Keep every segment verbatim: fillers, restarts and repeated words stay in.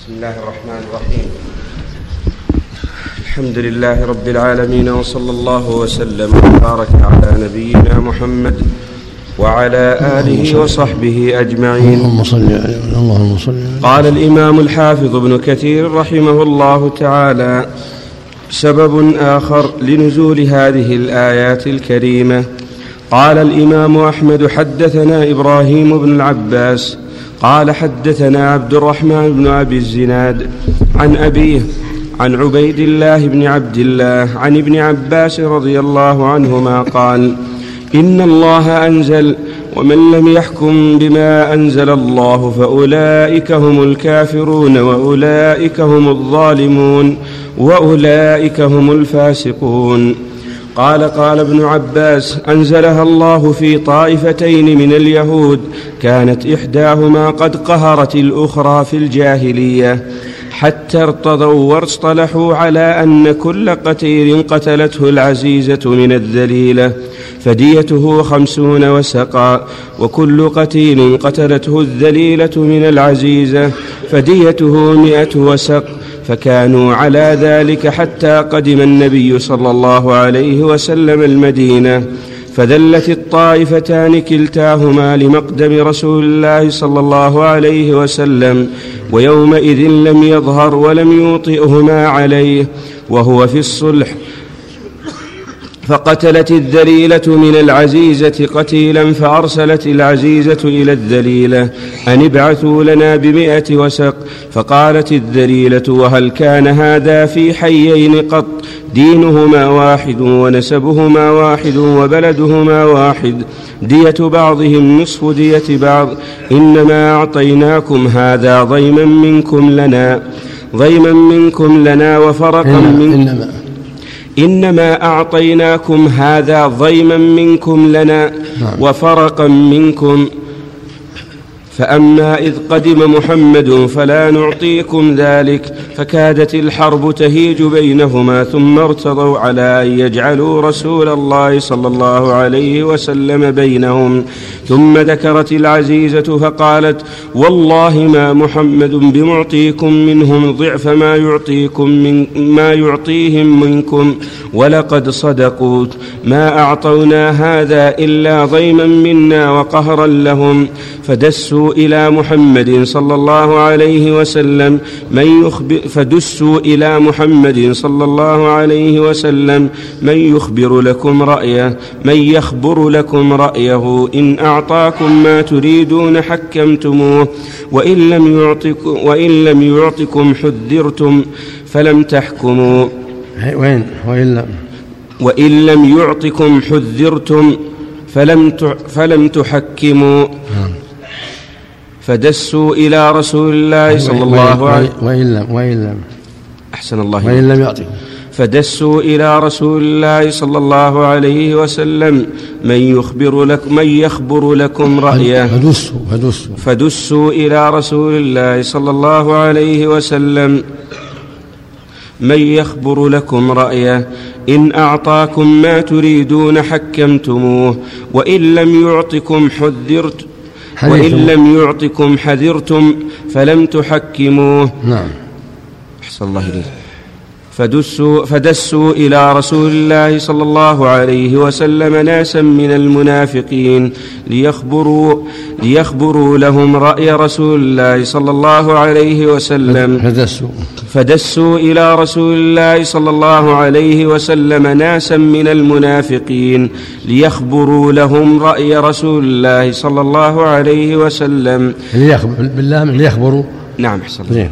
بسم الله الرحمن الرحيم. الحمد لله رب العالمين، وصلى الله وسلم وبارك على نبينا محمد وعلى آله وصحبه أجمعين. اللهم صل عليه اللهم صل عليه. قال الإمام الحافظ ابن كثير رحمه الله تعالى: سبب آخر لنزول هذه الآيات الكريمة. قال الإمام أحمد: حدثنا إبراهيم بن العباس قال حدثنا عبد الرحمن بن أبي الزناد عن أبيه عن عبيد الله بن عبد الله عن ابن عباس رضي الله عنهما قال: إن الله أنزل: ومن لم يحكم بما أنزل الله فأولئك هم الكافرون وأولئك هم الظالمون وأولئك هم الفاسقون. قال قال ابن عباس: أنزلها الله في طائفتين من اليهود، كانت إحداهما قد قهرت الأخرى في الجاهلية حتى ارتضوا واصطلحوا على أن كل قتيل قتلته العزيزة من الذليلة فديته خمسون وسقا، وكل قتيل قتلته الذليلة من العزيزة فديته مئة وسق. فكانوا على ذلك حتى قدم النبي صلى الله عليه وسلم المدينة، فذلت الطائفتان كلتاهما لمقدم رسول الله صلى الله عليه وسلم، ويومئذ لم يظهر ولم يوطئهما عليه وهو في الصلح، فقتلت الذليلة من العزيزة قتيلا، فأرسلت العزيزة إلى الذليلة أن ابعثوا لنا بمئة وسق. فقالت الذليلة: وهل كان هذا في حيين قط؟ دينهما واحد ونسبهما واحد وبلدهما واحد، دية بعضهم نصف دية بعض، إنما أعطيناكم هذا ضيما منكم لنا ضيما منكم لنا وفرقا منكم إنما أعطيناكم هذا ضيما منكم لنا وفرقا منكم. فأما إذ قدم محمد فلا نعطيكم ذلك. فكادت الحرب تهيج بينهما، ثم ارتضوا على أن يجعلوا رسول الله صلى الله عليه وسلم بينهم. ثم ذكرت العزيزة فقالت: والله ما محمد بمعطيكم منهم ضعف ما يعطيكم من ما يعطيهم منكم، ولقد صدقوا، ما أعطونا هذا إلا ضيما منا وقهرا لهم. فدسوا إلى محمد صلى الله عليه وسلم من يخبر فدسوا إلى محمد صلى الله عليه وسلم من يخبر لكم رأيه من يخبر لكم رأيه إن أعطاكم ما تريدون حكمتموه، وإن لم يعطكم وإن لم يعطكم حذرتم فلم تحكموا، وين وإن لم وإن لم يعطكم حذرتم فلم فلم تحكموا. فدسوا إلى رسول الله صلى الله عليه وسلم وإن لم وإن لم أحسن الله وإن لم يعطكم فدسوا إلى رسول الله صلى الله عليه وسلم من يخبر لكم من يخبر لكم رأيه فدسوا فدسوا فدسوا إلى رسول الله صلى الله عليه وسلم من يخبر لكم رأيه إن أعطاكم ما تريدون حكمتموه، وإن لم يعطكم حذرتم وإن لم يعطكم حذرتم فلم تحكموه. نعم. أحسن الله إليه. فدسوا, فدسوا إلى رسول الله صلى الله عليه وسلم ناسا من المنافقين ليخبروا, ليخبروا لهم رأي رسول الله صلى الله عليه وسلم. فدسوا, فدسوا إلى رسول الله صلى الله عليه وسلم ناسا من المنافقين ليخبروا لهم رأي رسول الله صلى الله عليه وسلم. بالله من ليخبروا. نعم. أحسن الله.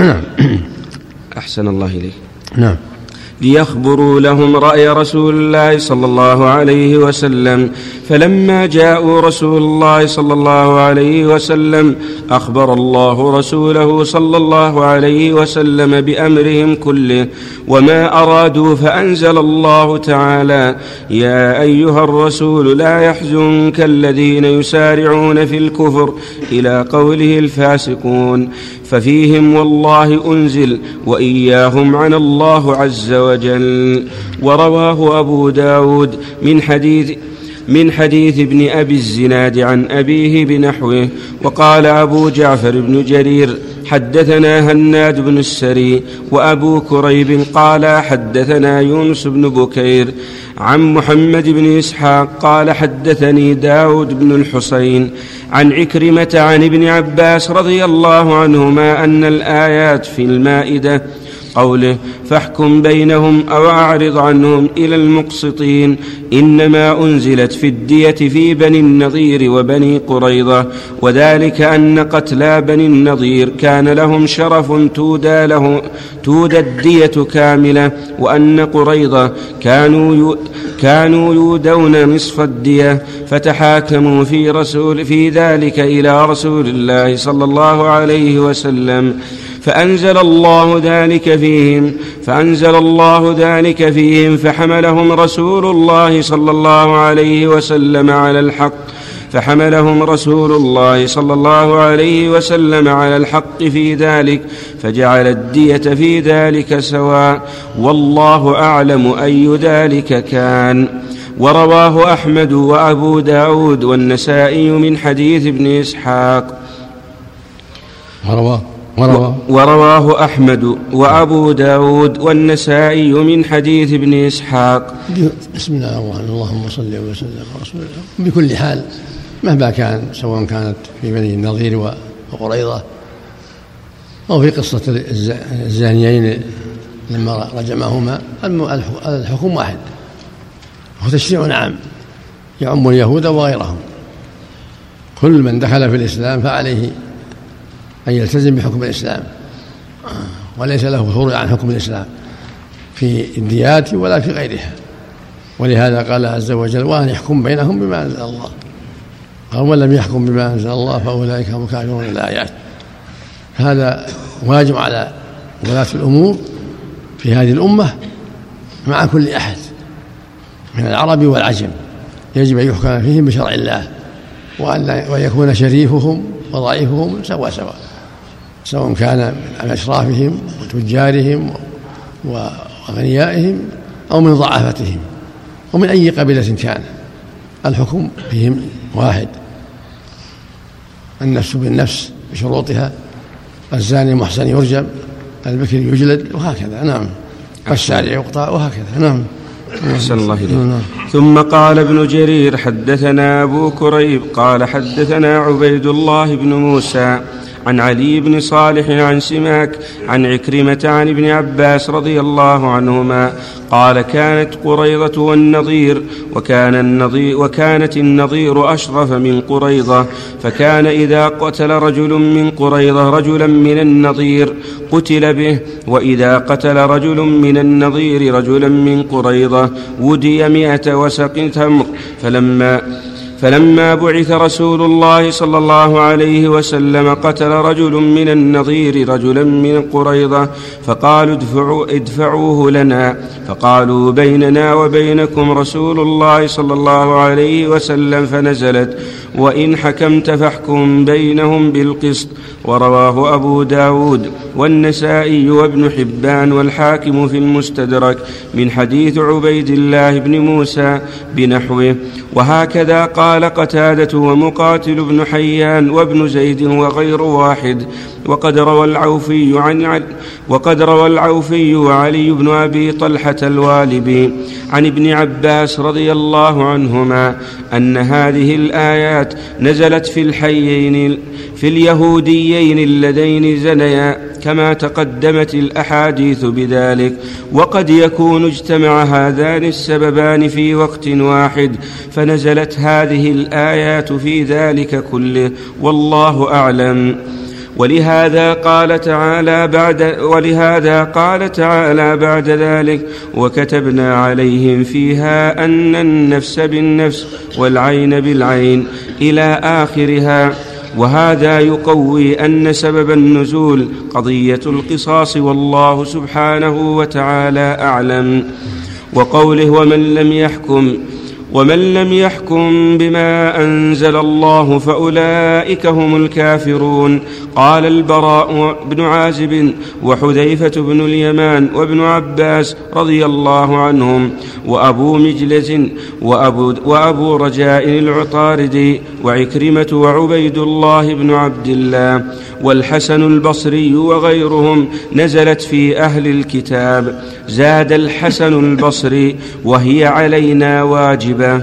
أحسن الله إليه. نعم. ليخبروا لهم رأي رسول الله صلى الله عليه وسلم. فلما جاءوا رسول الله صلى الله عليه وسلم أخبر الله رسوله صلى الله عليه وسلم بأمرهم كله وما أرادوا، فأنزل الله تعالى: يا أيها الرسول لا يحزنك الذين يسارعون في الكفر إلى قوله الفاسقون، ففيهم والله أنزل وإياهم عن الله عز وجل. ورواه أبو داود من حديث من حديث ابن أبي الزناد عن أبيه بنحوه. وقال أبو جعفر بن جرير حدثنا هناد بن السري وأبو كريب قال حدثنا يونس بن بكير عن محمد بن إسحاق قال حدثني داود بن الحسين عن عكرمة عن ابن عباس رضي الله عنهما أن الآيات في المائدة قوله فاحكم بينهم أو أعرض عنهم إلى المقسطين إنما أنزلت في الدية في بني النضير وبني قريظة، وذلك أن قتلى بني النضير كان لهم شرف تودى, له تودى الدية كاملة، وأن قريظة كانوا يو كانوا يودون نصف الدية، فتحاكموا في, رسول في ذلك إلى رسول الله صلى الله عليه وسلم فأنزل الله ذلك فيهم فأنزل الله ذلك فيهم فحملهم رسول الله صلى الله عليه وسلم على الحق فحملهم رسول الله صلى الله عليه وسلم على الحق في ذلك، فجعل الدية في ذلك سواء، والله أعلم أي ذلك كان. ورواه أحمد وأبو داود والنسائي من حديث ابن إسحاق. ورواه ورواه ورواه أحمد وأبو داود والنسائي من حديث ابن إسحاق. بسم الله الرحمن الرحيم. اللهم صل وسلم على رسول الله. بكل حال مهما كان، سواء كانت في بني النضير وقريظة أو في قصة الزانيين لما رجمهما، الحكم واحد، هو تشريع عام يعم اليهود وغيرهم. كل من دخل في الإسلام فعليه أن يلتزم بحكم الإسلام، وليس له خروج عن حكم الإسلام في الديات ولا في غيرها. ولهذا قال عز وجل وأن يحكم بينهم بما أنزل الله، قال ومن لم يحكم بما أنزل الله فأولئك هم الكافرون الآيات. هذا واجب على ولاة الأمور في هذه الأمة مع كل أحد من العرب والعجم، يجب أن يحكم فيهم بشرع الله، وأن يكون شريفهم وضعيفهم سوا سوا، سواء كان من أشرافهم وتجارهم وأغنيائهم أو من ضعافتهم ومن أي قبيلة كان، الحكم فيهم واحد. النفس بالنفس بشروطها، الزاني المحسن يرجم، البكر يجلد، وهكذا. نعم. الشارع يقطع، وهكذا. نعم. أحسن الله إليك. ثم قال ابن جرير حدثنا أبو كريب قال حدثنا عبيد الله بن موسى عن علي بن صالح عن سماك عن عكرمة عن ابن عباس رضي الله عنهما قال كانت قريظة والنضير وكان النضير وكانت النضير أشرف من قريظة، فكان إذا قتل رجل من قريظة رجلا من النضير قتل به، وإذا قتل رجل من النضير رجلا من قريظة ودي مئة وسق تمر. فلما فلما بعث رسول الله صلى الله عليه وسلم قتل رجل من النضير رجلا من قريظة، فقالوا ادفعوا ادفعوه لنا، فقالوا بيننا وبينكم رسول الله صلى الله عليه وسلم، فنزلت وإن حكمت فاحكم بينهم بالقسط. ورواه أبو داود والنسائي وابن حبان والحاكم في المستدرك من حديث عبيد الله بن موسى بنحوه. وهكذا قال قتادة ومقاتل بن حيان وابن زيد وغير واحد. وقد روى العوفي عن وقد روى العوفي وعلي بن أبي طلحة الوالبي عن ابن عباس رضي الله عنهما أن هذه الآيات نزلت في الحيين في اليهوديين اللذين زنيا، كما تقدمت الأحاديث بذلك. وقد يكون اجتمع هذان السببان في وقت واحد، فنزلت هذه الآيات في ذلك كله، والله أعلم. ولهذا قال تعالى بعد ولهذا قال تعالى بعد ذلك وكتبنا عليهم فيها أن النفس بالنفس والعين بالعين إلى آخرها. وهذا يقوي أن سبب النزول قضية القصاص، والله سبحانه وتعالى أعلم. وقوله ومن لم يحكم ومن لم يحكم بما أنزل الله فأولئك هم الكافرون. قال البراء بن عازب وحذيفة بن اليمان وابن عباس رضي الله عنهم وأبو مجلس وأبو, وأبو رجاء العطاردي وعكرمة وعبيد الله بن عبد الله والحسن البصري وغيرهم نزلت في أهل الكتاب. زاد الحسن البصري وهي علينا واجبة.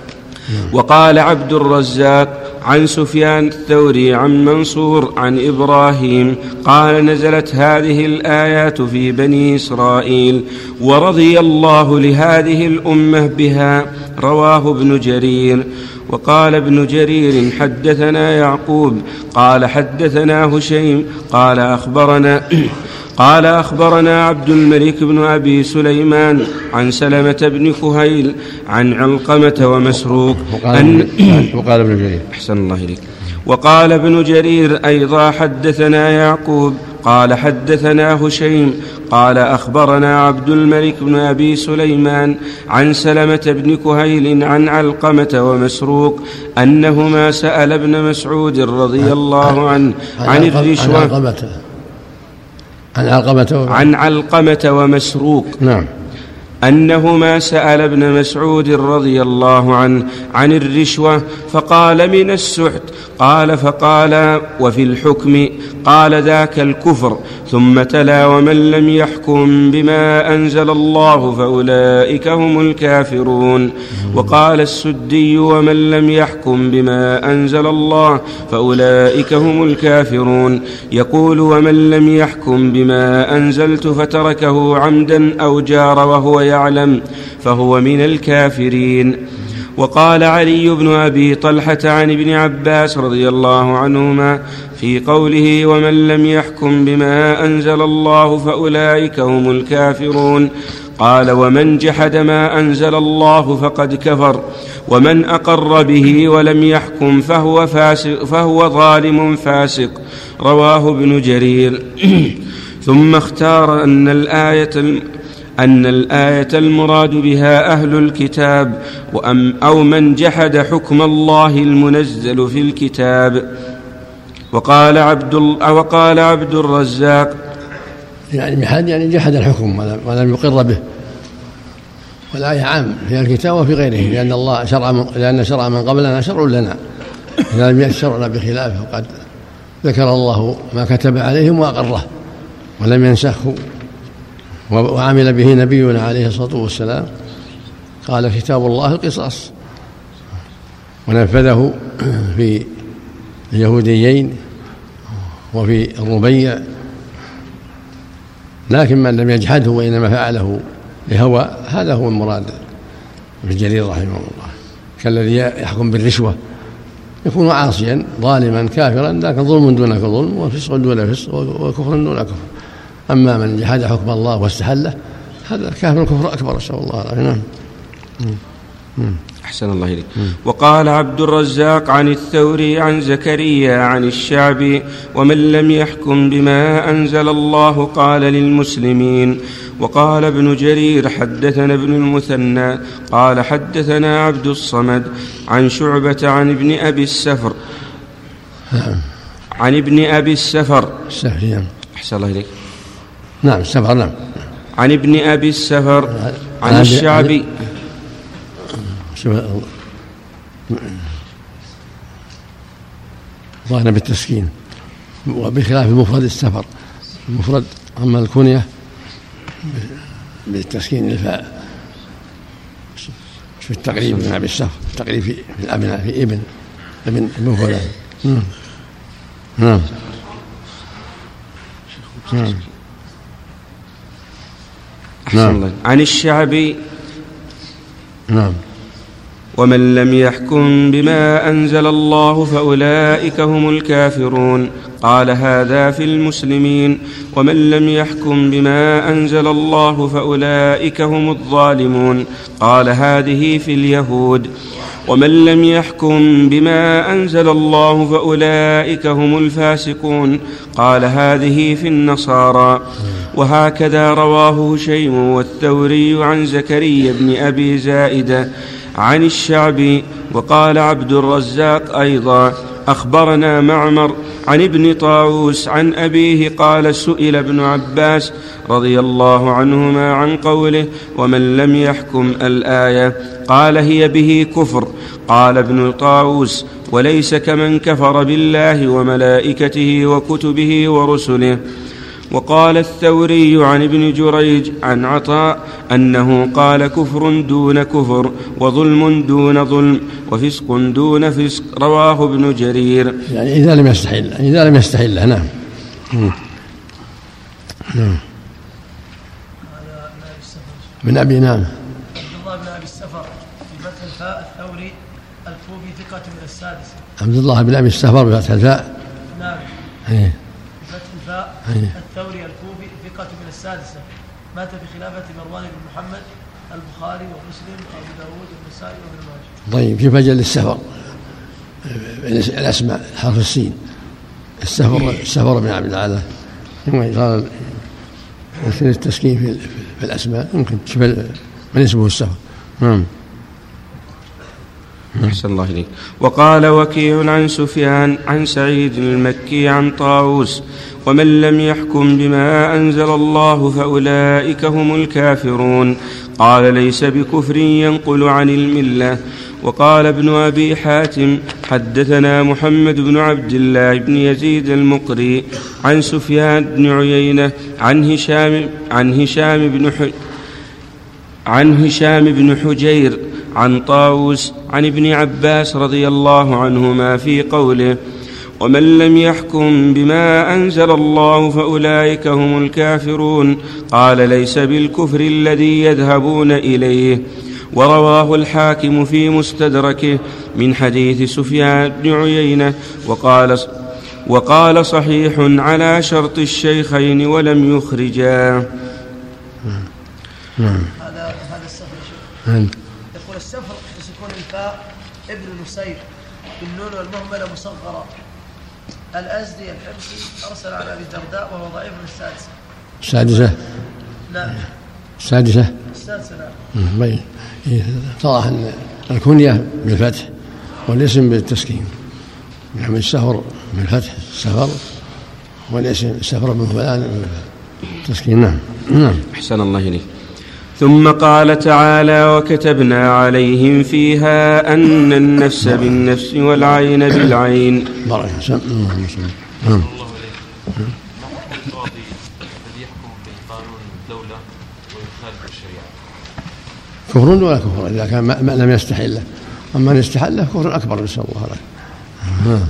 وقال عبد الرزاق عن سفيان الثوري عن منصور عن إبراهيم قال نزلت هذه الآيات في بني إسرائيل ورضي الله لهذه الأمة بها. رواه ابن جرير. وقال ابن جرير حدثنا يعقوب قال حدثنا هشيم قال أخبرنا قال أخبرنا عبد الملك بن أبي سليمان عن سلمة بن كهيل عن علقمة ومسروق أن وقال ابن جرير أحسن الله إليك. وقال ابن جرير أيضا حدثنا يعقوب قال حدثنا هشيم قال أخبرنا عبد الملك بن أبي سليمان عن سلمة بن كهيل عن علقمة ومسروق أنهما سأل ابن مسعود رضي الله عنه عن الرشوة عن علقمة عن علقمة ومسروق نعم أنهما سأل ابن مسعود رضي الله عنه عن الرشوة فقال من السحت. قال فقال وفي الحكم قال ذاك الكفر. ثم تلا ومن لم يحكم بما أنزل الله فأولئك هم الكافرون. وقال السدي ومن لم يحكم بما أنزل الله فأولئك هم الكافرون. يقول ومن لم يحكم بما أنزلت فتركه عمدا أو جار وهو يعلم فهو من الكافرين. وقال علي بن أبي طلحة عن ابن عباس رضي الله عنهما في قوله ومن لم يحكم بما أنزل الله فأولئك هم الكافرون قال ومن جحد ما أنزل الله فقد كفر ومن أقر به ولم يحكم فهو, فاسق فهو ظالم فاسق. رواه ابن جرير. ثم اختار أن الآية أن الآية المراد بها أهل الكتاب أو من جحد حكم الله المنزل في الكتاب. وقال عبد وقال عبد الرزاق يعني جحد يعني جحد الحكم ولم يقر به. والآية عام في الكتاب وفي غيره لأن الله شرع من لأن شرع من قبلنا شرع لنا إذا لم يشرعنا بخلافه وقد ذكر الله ما كتب عليهم وأقره ولم ينسخه وعمل به نبينا عليه الصلاة والسلام. قال كتاب الله القصاص ونفذه في اليهوديين وفي الربيع. لكن من لم يجحده وإنما فعله لهوى هذا هو المراد ابن جرير رحمه الله كالذي يحكم بالرشوة يكون عاصيا ظالما كافرا لكن ظلم دون ظلم وفسق دون فسق وكفر دون كفر. أما من جحد حكم الله واستحله هذا كافر كفر أكبر نسأل الله العافية. نعم. أحسن الله إليك. وقال عبد الرزاق عن الثوري عن زكريا عن الشعبي ومن لم يحكم بما أنزل الله قال للمسلمين. وقال ابن جرير حدثنا ابن المثنى قال حدثنا عبد الصمد عن شعبة عن ابن أبي السفر عن ابن أبي السفر أحسن الله إليك. نعم السفر نعم عن ابن أبي السفر عن الشعبي ظاهر بالتسكين وبخلاف المفرد السفر المفرد أما الكنية بالتسكين الفاء في التقريب من أبي السفر التقريب في الأبناء في ابن ابن ابن فلان. نعم نعم نعم عن الشعبي نعم ومن لم يحكم بما أنزل الله فأولئك هم الكافرون. قال هذا في المسلمين ومن لم يحكم بما أنزل الله فأولئك هم الظالمون. قال هذه في اليهود ومن لم يحكم بما أنزل الله فأولئك هم الفاسقون. قال هذه في النصارى. وهكذا رواه هشيم والثوري عن زكريا بن أبي زائدة عن الشعبي. وقال عبد الرزاق أيضا أخبرنا معمر عن ابن طاووس عن أبيه قال سئل ابن عباس رضي الله عنهما عن قوله ومن لم يحكم الآية قال هي به كفر. قال ابن طاووس وليس كمن كفر بالله وملائكته وكتبه ورسله. وقال الثوري عن ابن جريج عن عطاء أنه قال كفر دون كفر وظلم دون ظلم وفسق دون فسق. رواه ابن جرير. يعني إذا لم يستحل إذا لم يستحل نعم. نعم. من أبي نعم عبد الله بن أبي السفر في فتح الفاء الثوري الكوفي ثقة من السادسة. عبد الله بن أبي السفر بفتح الفاء نعم ايه فتح الفاء ايه الثوري الكوفي ثقة من السادسة مات في خلافة مروان بن محمد البخاري ومسلم وأبو داود والنسائي وابن ماجه. طيب كيف أجل السفر الأسماء حرف السين السفر السفر بن عبد العالى يمكن قال يمكن التسكين في, في الأسماء يمكن تشوف من اسمه السفر. نعم. أحسن الله إليك. وقال وكيع عن سفيان عن سعيد المكي عن طاووس ومن لم يحكم بما أنزل الله فأولئك هم الكافرون. قال ليس بكفر ينقل عن الملة. وقال ابن أبي حاتم حدثنا محمد بن عبد الله بن يزيد المقري عن سفيان بن عيينة عن هشام عن هشام بن ح... عن هشام بن حجير عن طاووس عن ابن عباس رضي الله عنهما في قوله ومن لم يحكم بما أنزل الله فأولئك هم الكافرون. قال ليس بالكفر الذي يذهبون إليه. ورواه الحاكم في مستدركه من حديث سفيان بن عيينة وقال وقال صحيح على شرط الشيخين ولم يخرجا. هذا هذا السفر يقول السفر بسكون الفاء ابن نسير بالنون والمهملة مصغرة الأزدي الحمصي أرسل على أبي الدرداء وهو ضعيف من السادسة. السادسة نعم السادسة السادسة نعم. طيب اتضح أن الكنية بالفتح والاسم بالتسكين نعم السفر بالفتح السفر والاسم السفر بن فلان بالتسكين. نعم. نعم. أحسن الله إليك. ثم قال تعالى وكتبنا عليهم فيها أن النفس بالنفس والعين بالعين. بارك الله فيك. نعم. كفر ولا كفر إذا كان ما لم يستحله. أما أن يستحله كفر أكبر نسأل الله له. رفع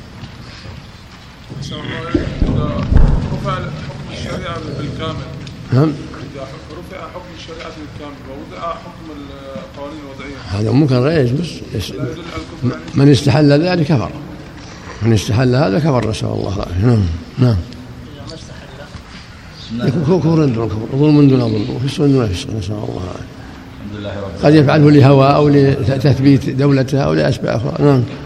حكم الشريعة بالكامل. نعم. رفع حكم الشريعة بالكامل ووضع حكم القوانين الوضعية. هذا ممكن لا يجوز. من استحل ذلك كفر. من استحل هذا كفر نسأل الله له. نعم. نعم. كفر دون كفر ظلم دون ظلم وفسق دون فسق نسأل الله له. قد يفعله لهوى أو لتثبيت دولته أو لأسباب أخرى. نعم.